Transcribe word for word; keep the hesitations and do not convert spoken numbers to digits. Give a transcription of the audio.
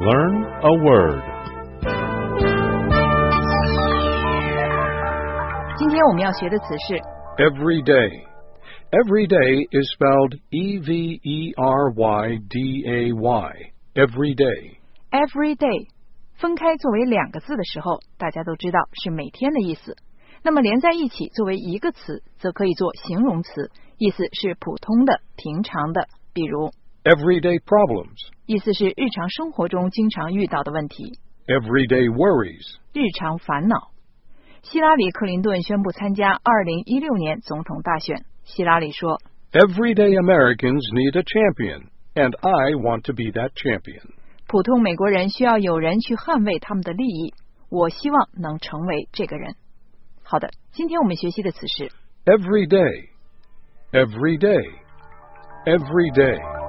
Learn a word. 今天我们要学的词是 Every day. Every day is spelled E V E R Y D A Y. Every day. every day， 分开作为两个字的时候，大家都知道是每天的意思。那么连在一起作为一个词，则可以做形容词，意思是普通的、平常的。比如 Everyday problems. 意思是日常生活中经常遇到的问题。 Everyday worries. 日常烦恼。希拉里·克林顿宣布参加二零一六年总统大选。希拉里说 Everyday Americans need a champion, and I want to be that champion. 普通美国人需要有人去捍卫他们的利益，我希望能成为这个人。好的，今天我们学习的词是 Every day. Every day. Every day.